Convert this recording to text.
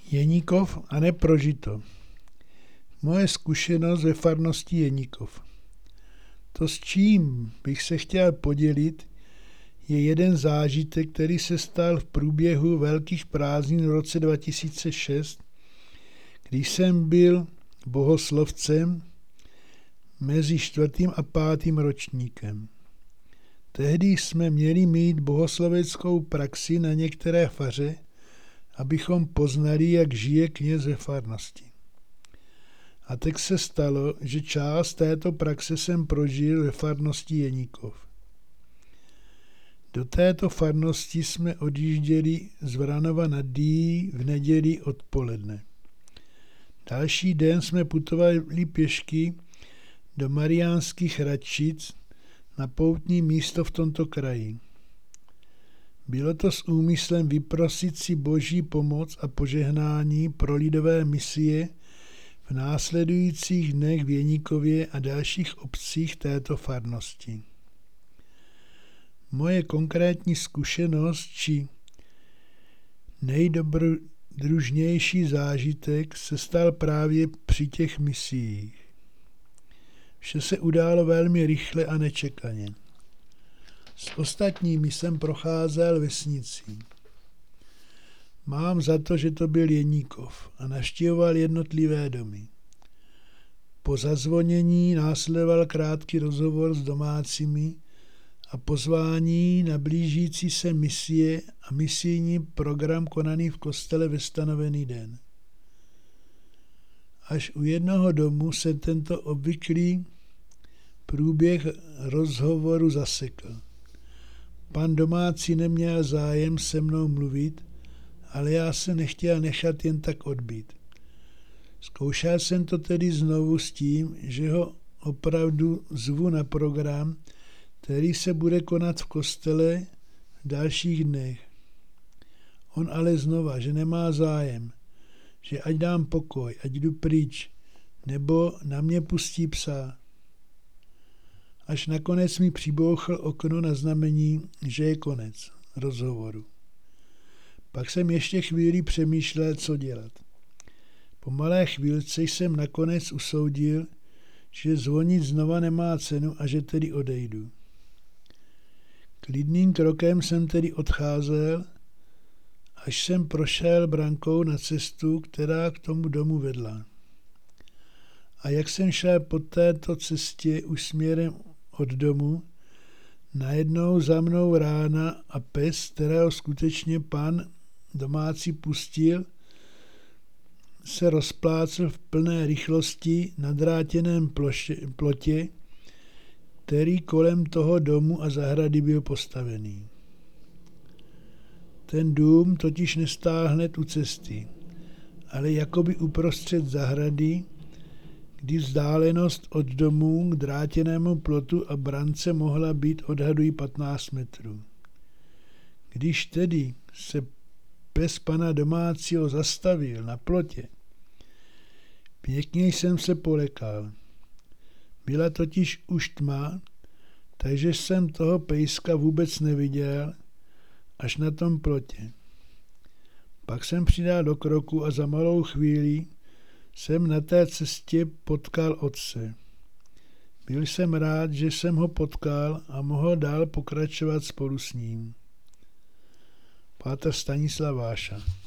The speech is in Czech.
Jeníkov a neprožito. Moje zkušenost ve farnosti Jeníkov. To, s čím bych se chtěl podělit, je jeden zážitek, který se stal v průběhu velkých prázdnin v roce 2006, když jsem byl bohoslovcem mezi 4. a 5. ročníkem. Tehdy jsme měli mít bohosloveckou praxi na některé faře, abychom poznali, jak žije kněz ve farnosti. A tak se stalo, že část této praxe jsem prožil ve farnosti Jeníkov. Do této farnosti jsme odjížděli z Vranova nad Dyjí v neděli odpoledne. Další den jsme putovali pěšky do Mariánských Radčic na poutní místo v tomto kraji. Bylo to s úmyslem vyprosit si Boží pomoc a požehnání pro lidové misie v následujících dnech v Jeníkově a dalších obcích této farnosti. Moje konkrétní zkušenost či nejdobrodružnější zážitek se stal právě při těch misiích. Vše se událo velmi rychle a nečekaně. S ostatními jsem procházel vesnicí. Mám za to, že to byl Jeníkov a navštěvoval jednotlivé domy. Po zazvonění následoval krátký rozhovor s domácími a pozvání na blížící se misie a misijní program konaný v kostele ve stanovený den. Až u jednoho domu se tento obvyklý průběh rozhovoru zasekl. Pan domácí neměl zájem se mnou mluvit, ale já se nechtěl nechat jen tak odbít. Zkoušel jsem to tedy znovu s tím, že ho opravdu zvu na program, který se bude konat v kostele v dalších dnech. On ale znova, že nemá zájem, že ať dám pokoj, ať jdu pryč, nebo na mě pustí psa. Až nakonec mi přibouchl okno na znamení, že je konec rozhovoru. Pak jsem ještě chvíli přemýšlel, co dělat. Po malé chvílce jsem nakonec usoudil, že zvonit znova nemá cenu a že tedy odejdu. Klidným krokem jsem tedy odcházel, až jsem prošel brankou na cestu, která k tomu domu vedla. A jak jsem šel po této cestě už směrem od domu, najednou za mnou rána a pes, kterého skutečně pan domácí pustil, se rozplácel v plné rychlosti na drátěném plotě, který kolem toho domu a zahrady byl postavený. Ten dům totiž nestál hned u cesty, ale jakoby uprostřed zahrady, kdy vzdálenost od domu k drátěnému plotu a brance mohla být, odhadují, 15 metrů. Když tedy se pes pana domácího zastavil na plotě, pěkně jsem se polekal. Byla totiž už tma, takže jsem toho pejska vůbec neviděl až na tom plotě. Pak jsem přidal do kroku a za malou chvíli jsem na té cestě potkal otce. Byl jsem rád, že jsem ho potkal a mohl dál pokračovat spolu s ním. Páter Stanislav Váša.